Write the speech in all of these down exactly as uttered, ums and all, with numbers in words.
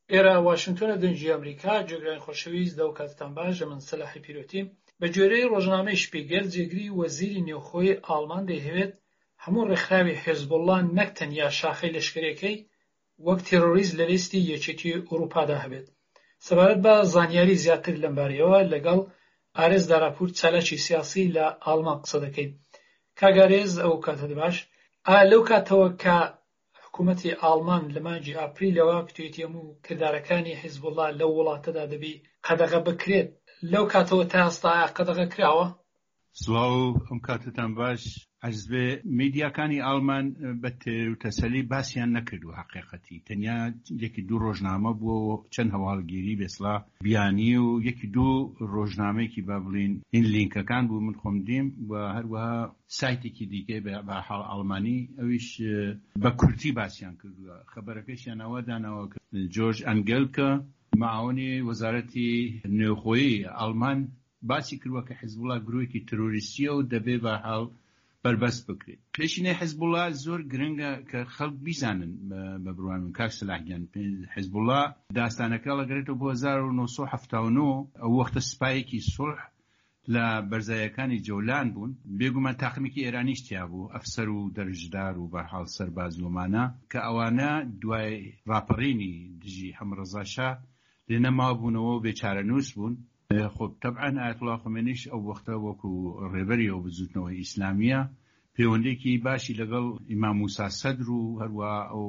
ئێرە واشنگتۆنە دەنجی ئەمریکا جێگرانی خۆشەویست دە و کاتتان باش من سەلاحی پیرۆتیم بە گوێرەی ڕۆژنامەی شپیگەل جێگری وەزیری نێوخۆی ئاڵمان دەیهەوێت هەموو ڕێکخراوی حیزبوڵڵا نەک تەنیا شاخەی لەشکرەکەی وەک تێرۆریست لە لیستی یەکێتی ئەوروپادا هەبێت. سەبارەت بە زانیاری زیاتر لەم بارەیەوە لەگەڵ ئارێز داراپور چالاکی سیاسی لە ئاڵمان قسە دەکەین. کاگارێز ئەو کاتە باش لەو کاتەوە کە حکوومەتی ئاڵمان لە مانگی ئاپریلەوە پتوێتی هەموو کردارەکانی حیزبوڵڵا لەو وڵاتەدا دەبی قەدەغە بکرێت، لەو کاتەوە تا ئێستا قەدەغە کراوە؟ سڵاو ئەم کاتتان باش. عەزبێ میدیاکانی ئاڵمان بە تێر و تەسەلی باسییان نەکردو حقیقەتی، تەنیا یەکی دوو ڕۆژنامە بووە چەند هەواڵگیری بێسڵا بیانی و یەکی دوو ڕۆژنامەیەکی با بڵین این لینکەکان بوو من خۆم دیم و هەروەها سایتێکی دیکە بە حاڵ ئاڵمانی ئەویش بە کورتی باسییان کردووە. خەبەرەکەشیان ئەوە دانەوە جۆرج ئەنگەلکە معاونی وەزارەتی نێوخۆیی ئاڵمان باسی کردووە کە حیزبوڵڵا گروپێکی تەرۆریستیە و دەبێ بە حاڵ بەربەست بکرێت. پێشینەی حیزبوڵڵا زۆر گرنگە کە خەڵک بیزانن بە بڕوان من کاک سەلاحیان حیزبوڵڵا داستانەکە لەگەڕێتەوە بۆ هەزار و نۆ سەد و هەفتاد و نۆ ئەو وەختە سپایەکی سوڵح لە بەرزایەکانی جەولان بوون، بێگومان تاقمێکی ئێرانیش تیا بوو، ئەفسەر و دەرجدار و بەرحاڵ سەرباز ومانە کە ئەوانە دوای ڕاپەڕینی دژی حەمڕەزا شا لێنە مابوونەوە و بێچارەنووس بوون. خب طبعا ئایەتوڵا خۆمێنیش ئەو وەختە وەکو ڕێبەری ئەو بزوتنەوەی ئیسلامیە پەیوەندێکی باشی لەگەڵ ئیمام موسا سەدر و هەروە ئەو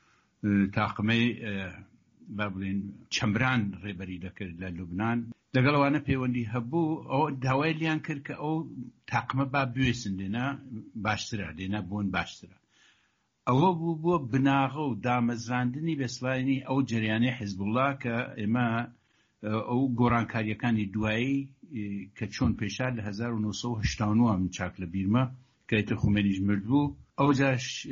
تاقمەی با بڵین چەمران ڕێبەری دەکرد لە لوبنان، لەگەڵ ئەوانە پەیوەندی هەبوو. ئەو داوای لیان کرد کە ئەو تاقمە با بوێسن لێنە باشترە، لێنە بۆن باشترە. ئەوە بوو بۆ بناغە و دامەزراندنی بێسڵانی ئەو جەریانەی حیزبوڵڵا کە ئێمە ئەو گۆڕانکاریەکانی دوایی کە چۆن پێشار لە هەزار و نۆ سەد و هەشتا و نۆ من چاک لە بیرمە کە ئیتر خومێنیش مرد بوو، ئەو جا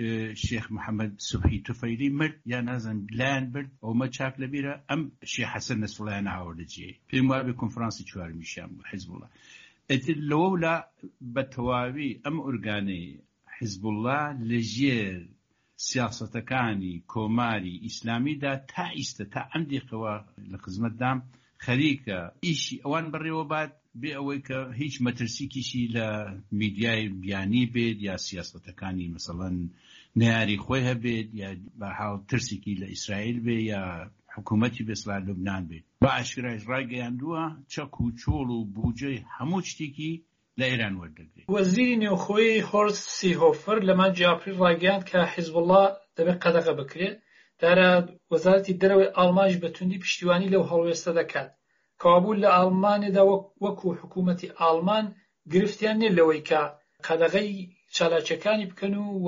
شێخ محەممەد سوبحی توفەیلی مرد یا نازان لایەن برد، ئەومە چاک لە بیرە ئەم شێخ حەسەن نەسفڵایان هاوردەجێ پێم وایە بێ کۆنفرانسی چوارمیشیان بوو حیزبوڵڵا. ئیتر لەوەولا بە تەواوی ئەم ئورگانەی حیزبوڵڵا لەژێر سیاسەتەکانی کۆماری ئیسلامیدا تا ئیستە تا ئەم دقیقەوە لە خزمەتدام خەریکە ئیشی ئەوان بڕێوە بات بێ ئەوەی کە هیچ مەترسیکیشی لە میدیای بیانی بێت یا سیاسەتەکانی مەسەڵەن نەیاری خۆی هەبێت یا بەحاڵ ترسێکی لە ئیسرائیل بێ یا حکوومەتی بێسڵا لوبنان بێت. بە ئاشکرایش ڕایگەیاندووە چەک و چۆڵ و بوجەی هەموو شتێکی لە ئێران وەردەگرێت. وەزیری نێوخۆی هۆرست سیهۆفر لە مانگی ئاپریل ڕایگەیاند کە حیزبوڵڵا دەبێت قەدەغە بکرێت. دارە وەزارەتی دەرەوەی ئاڵمانیش بە توندی پشتیوانی لەو هەڵوێستە دەکات. کەوابوو لە ئاڵمانیدا وەکو حکوومەتی ئاڵمان گرفتیان نێت لەوەی کە قەدەغەی چالاکیەکانی بکەن و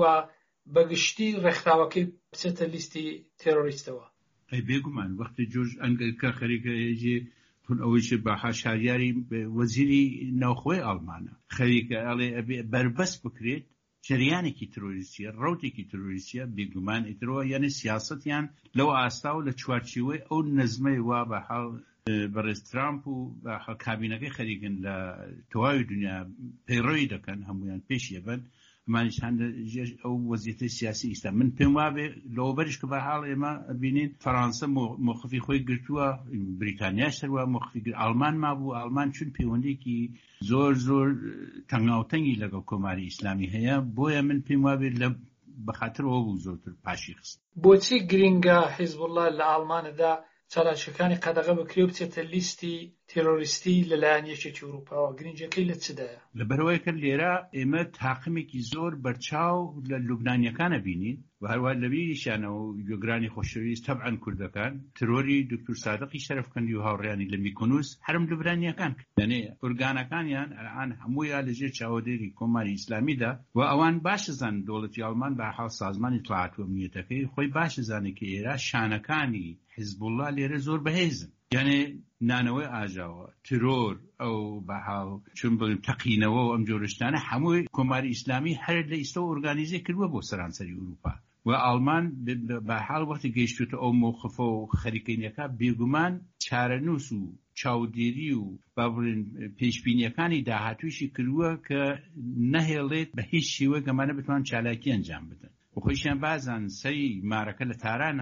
بەگشتی ڕێکخراوەکەی بچێتە لیستی تێرۆریستەوە. ئەی بێگومان وەختی جۆرج ئەنگەلکە خەریکە هێژێ تون ئەوەیش بەها شاریاری وەزیری ناوخۆی ئاڵمانە خەریکە ئەڵێ ئەبێ بەربەست بکرێت جریانێکی ترۆریستیە، ڕەوتێکی ترۆریستیە، بێگومان ئیترەوە یعنی سیاسەتیان لەو ئاستا و لە چوارچێوەی ئەو نەزمەی وا بەحاڵ بەڕێز ترامپ و کابینەکەی خەریکن لە تەواوی دنیا پەیڕەوی دەکەن، هەمویان پێشی ئەبن، ئەمانیش هەندە ئەو وەزیەتەی سیاسی ئیستا. من پێم وابێ لەوەبەریش کە بەحاڵ ئێمە بینین فەڕەنسا موقفی خۆی گرتووە، بریتانیاش هەروە موقفی گرت، ئاڵمان مابوو. ئاڵمان چون پەیوەندێکی زۆر زۆر تەنگاوتەنگی لەگەڵ کۆماری ئیسلامی هەیە، بۆیە من پێم وابێ لە بەخاترەوە بوو زۆرتر پاشی خست. بۆچی گرینگە حیزبوڵڵا لە ئاڵمانەدا چالاکیەکانی قەدەغە بکرێ و بچێتە لیستی تێرۆریستی لەلایەن یەکێتی ئەوروپاوە؟ گرنگەکەی لە چدایە؟ لەبەرەوەی کە لێرە ئێمە تاقمێکی زۆر بەرچاو لە لوبنانیەکانە بینین و هەروە لەبیریشانەوە و گوێگرانی خۆشەویست تەبعەن کوردەکان ترۆری دکتۆر سادقی شەرەفکەندی و هاوڕێیانی لە میکۆنوس هەرم لوبنانیەکان یعنی ئورگانەکانیان ئەلان هەموویان لەژێر چاودێری کۆماری ئیسلامیدا و ئەوان باشەزان دەوڵەتی ئاڵمان بەحاڵ سازمانی ئیطلاعات و ئەمنیەتەکەی خۆی باشەزانێ کە ئێرە شانەکانی حیزبوڵڵا لێرە زۆر بەهێزن، یعنی نانەوەی ئاژاوە ترۆر ئەو بەحاڵ چون بڵیم تەقینەوە و ئەم جۆرشتانە هەمووی کۆماری ئیسلامی هەر لە ئیستەوە ئۆرگانیزێ کردووە بۆ سەرانسەری ئەوروپا و ئاڵمان بەحاڵ وەختی گەیشتوتە ئەو موقفە و خەریکەینیەکە بێگومان چارەنووس و چاودێری و با بڵین پێشبینیەکانی داهاتوویشی کردووە کە نەهێڵێت بە هیچ شێوەیەک ئەمانە بتوان چالاکی ئەنجام بدەن و خۆیشیان بازان سەری مارەکە لە تارانە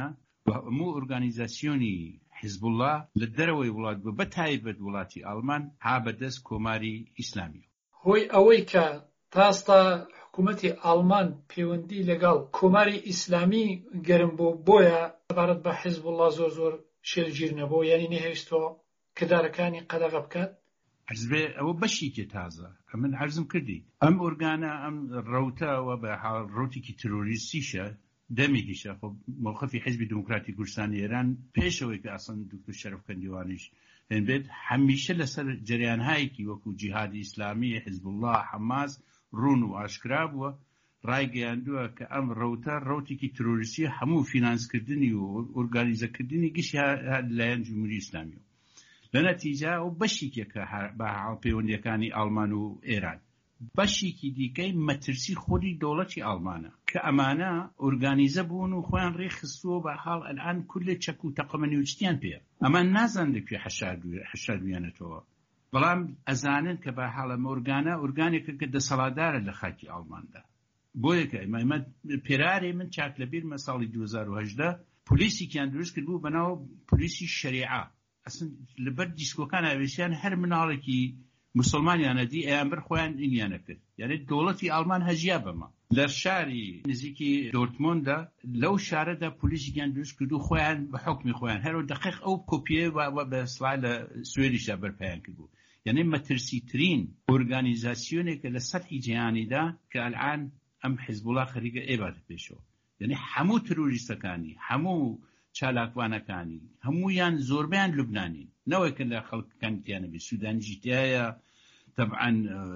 هەموو ئۆرگانیزاسیۆنی حیزب الله لە دەرەوەی وڵات بوو بە تایبەت وڵاتی ئەڵمان ها بەدەست کۆماری ئیسلامی. هۆی ئەوەی کە تاستا حکوومەتی ئەڵمان پەیوەندی لەگەڵ کۆماری ئیسلامی گەرم بۆ بۆیە عبارەت بە حیزب الله زۆر زۆر شێرگیر نەبوو، یعنی نەهێشتەوە کردارەکانی قەدەغە بکات. حزبێ ئەوە بەشێکی تازە من عەرزم کردی ئەم ئۆرگانە ئەم ڕەوتەوە بە ڕەوتێکی ترۆریستیشە دەمێکیشە. خۆ موقفی حیزبی دموکراتی کوردستانی ئێران پێشەوەی کە ئەسڵ دکتۆر شەرەف کەندیوانیش هێن بێت هەمیشە لەسەر جەریانهایەکی وەکو جیهادی ئیسلامی، حیزب الله، حەماس ڕوون و ئاشکرا بووە ڕایگەیاندووە کە ئەم ڕەوتە ڕەوتێکی ترۆریستی هەموو فینانسکردنی و ئۆرگانیزەکردنی گشتی لایەن جمهوری ئیسلامیە. لە نەتیجە ئەو بەشێکێکە بە هاوپەیوەندیەکانی ئەڵمان و ئێران. بەشێکی دیکەی مەترسی خۆی دەوڵەتی ئەڵمانە کە ئەمانە ئۆرگانیزە بوون و خۆیان ڕێخستووە بە حاڵ ئەلان کولێ چەک و تەقەمەنی و چتیان پێ ئەمان نازان لەکوێ حەشاردویانەتەوە، بەڵام ئەزانن کە بە حاڵەمە ئۆرگانە ئۆرگانێکە کە دەسەڵاتدارە لە خاکی ئەڵماندا. بۆیە کە ئێمە پێرارێ من چاک لەبیرمە ساڵی دوو هەزار و هەژدە پۆلیسێکیان دروست کرد بوو بەناو پۆلیسی شەریعە. ئەسن لەبەر دیسکۆکان ئاوێسیان هەر مناڵێکی مسلمانیانە دی ئەیان بەر خۆیان ئینیانە کرد، یعنی دەوڵەتی ئەڵمان هەژیا بەمە. لە شاری نزیکی دۆرتمۆندا لەو شارەدا پۆلیسێکیان دروست کرد و خۆیان بە حکمی خۆیان هەرەوە دقیق ئەو کۆپیە بە سڵای لە سوێدیشدا بەرپایان کرد بوو. یعنی مەترسیترین ئۆرگانیزاسیۆنێکە لە سەرحی جیهانیدا کە ئەلعان ئەم حیزب الله خەریکە ئێباتە پێشەوە. یعنی هەموو تروریستەکانی، هەموو چالاکوانەکانی، هەموویان زۆربیان لوبنانین، نەوەی کە لە خەڵکەکانیانە بێ سوودانیشی تایە، طبعا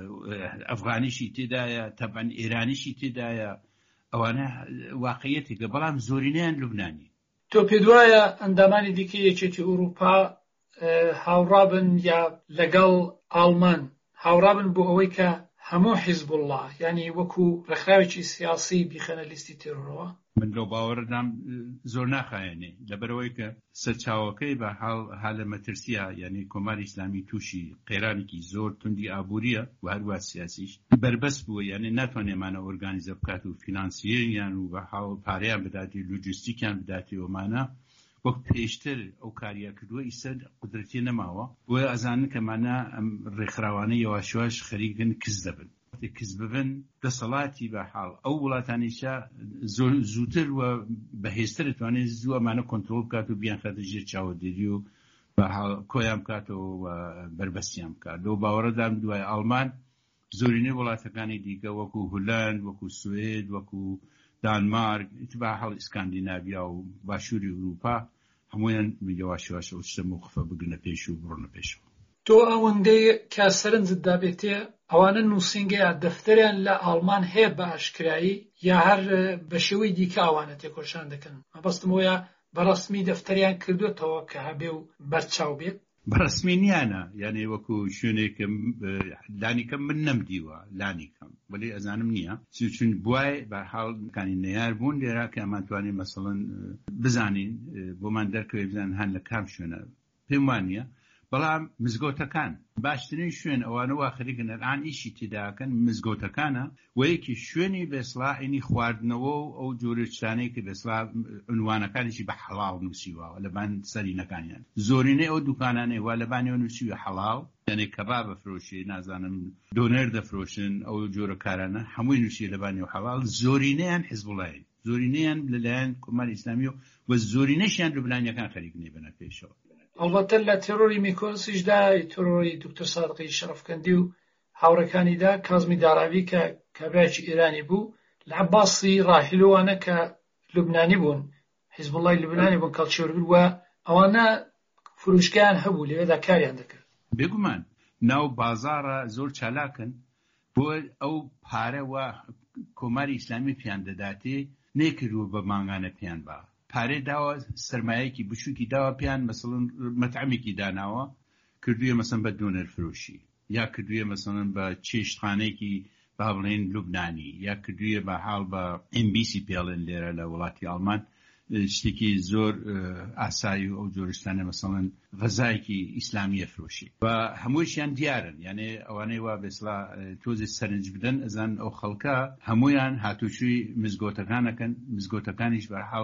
ئەفغانیشی تێدایە، طبعا ئێرانیشی تێدایە، ئەوانە واقعیەتێکە، بەڵام زۆرینەیان لوبنانی. تۆ پێ دوایە ئەندامانی دیکە یەکێتی ئوروپا هاوڕابن یا لەگەڵ ئاڵمان هاوڕابن بۆ ئەوەی کە هەموو حیزب الله یعنی وەکو ڕێکخراوێکی سیاسی بیخەنە لیستی تێرۆرەوە؟ من لەو باوەڕدام زۆر ناخایێنێ لەبەرەوەی کە سەرچاوەکەی بە حالە مەترسیە، یعنی کۆماری ئیسلامی تووشی قێرانێکی زۆر توندی ئابووریە و هەروە سیاسیش بربەست بووە، یعنی ناتوانێمانە ئۆرگانیزە بکات و فینانسیریان و بە حاڵ پارەیان بداتی لوجستیکیان بداتی ومانە وەک پێشتر ئەو کاریە کردووە ئیسە قدرەتی نەماوە. بۆیە ئەزانن کەمانە ئەم ڕێکخراوانەی یەواشیواش خەریکن کز دەبن کز ببن دەسەڵاتی بە حاڵ ئەو وڵاتانیشە زۆر زووتر و بەهێزتر دەتوانێت زوو ئەمانە کۆنترۆڵ بکات و بیان خاتە ژێر چاوەدێری و بە حاڵ کۆیان بکاتەوە و بربەستیان بکات. لەو باوەڕەدام دوای ئەڵمان زۆرینەی وڵاتەکانی دیکە وەکو هۆلاند، وەکو سوێد، وەکو دانمارک، بە حاڵ ئیسکاندیناڤیا و باشووری ئوروپا هەمویان یەواشیواش ئەو شتە موقفە بگرنە پێش و بڕۆنە پێشەوە. تۆ ئەوەندەی کە سەرنجت دابێتێ ئەوانە نووسینگەیە دەفتەریان لە ئاڵمان هەیە بە ئاشکرایی یا هەر بە شێوەی دیکە ئەوانە تێکۆشان دەکەن؟ مەبەستم وەیە بەڕەسمی دەفتەریان کردوێتەوە کە هەبێ و بەرچاو بێت؟ بەڕسمی نیانە، یعنی وەکو شوێنێکم لانیکەم من نەمدیوە لانیکەم ولی ئەزانم نییە چون بوای بە حاڵکانی نەیار بوون لێرا کە ئەمانتوانین مەسەڵەن بزانین بۆمان دەرکەوێ بزانین هەن لە کام شوێنە پێم وانە. بەڵام مزگەوتەکان باشترین شوێن ئەوانە وا خەریکن ئەلعان ئیشی تێداکەن مزگەوتەکانە و یەکی شوێنی بێسڵا عینی خواردنەوە و ئەو جۆرە شتانەی کە بێسڵا عنوانەکانیشی بە حەڵاڵ نووسیوە لەبان سەرینەکانیان. زۆرینەی ئەو دوکانانەی وا لەبانیەوە نووسیوە حەڵاڵ، یعنی کەباب بەفرۆشی، نازانم دۆنەر دەفرۆشن، ئەو جۆرە کارانە هەمووی نووسی لەبانیەوە حەڵاڵ. زۆرینەیان حیزب اللهین، زۆرینەیان لەلایەن کۆماری ئیسلامی و زۆرینەشیان لوبنانیەکان خەریک نێبنە پێشەوە. ئەڵبەتە لە تێرۆری میکۆسیشدا تێرۆری دکتۆر سادقی شەرەفکەندی و هاوڕەکانیدا کازمی داراوی کە کابراایکی ئێرانی بوو لە عەباسی ڕاحیلۆوانە کە لوبنانی بوون، حیزب اللهی لوبنانی بوون کەڵچێربوون و ئەوانە فروشگایان هەبوو لەوێدا کاریان دەکرد. بێگومان ناو بازارە زۆر چالاکن بۆ ئەو پارە وە کۆماری ئیسلامی پیان دەداتێ نێکردووە بە ماگانە پیان با پارەی داوە سەرمایەکی بچووکی داوە پیان مەسەڵەن مەتعەمێکی داناوە کردوویە مەسەڵەن بە دۆنەر فرۆشی، یا کردوویە مەسەڵەن بە چێشتخانەیەکی با بڵێن لوبنانی، یا کردوویە بە حاڵ بە ئێم بی سی پێڵێن لێرە لە وڵاتی ئەڵمان شتێکی زۆر ئاسایی و ئەو جۆرشتانە مەسەڵەن غەزایەکی ئیسلامیە فرۆشی و هەموویشیان دیارن، یعنی ئەوانەی وا بێسڵا تۆزی سەرنج بدەن ئەزان ئەو خەڵکە هەمویان هاتوچووی مزگەوتەکانەکەن، مزگەوتەکانیش بەرحاڵ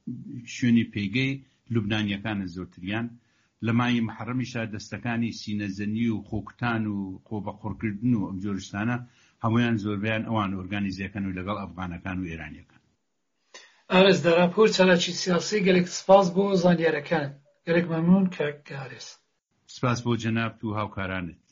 شوێنی پێگەی لوبنانیەکانە زۆرتریان لە مای محەڕەمیشا دەستەکانی سینەزەنی و خۆکتان و خۆبەخۆڕکردن و ئەم جۆرشتانە هەمویان زۆربیان ئەوان ئۆرگانیزیەکەن و لەگەڵ ئەفغانەکان و ئێرانیەکان. ئارێز دەراپۆر چالاکی سیاسی گەلێک سپاس بۆ زانیاریەکان. گەلێک مەمنون کاک ئارێز. سپاس بۆ جەناب و هاوکارانت.